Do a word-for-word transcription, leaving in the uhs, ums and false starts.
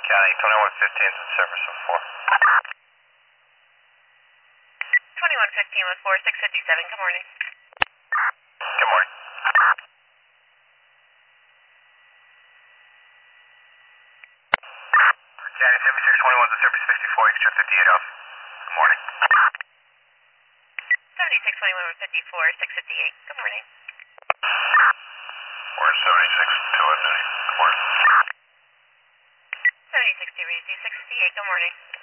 County, twenty-one fifteen is in service of four. twenty-one fifteen with four, six fifty-seven, good morning. Good morning. County, seventy-six twenty-one is in service fifty-four, you can check fifty-eight off. Good morning. seventy-six twenty-one with fifty-four, six fifty-eight, good morning. We're seventy-six two at Good morning. seventy-six two, six fifty-eight, good morning.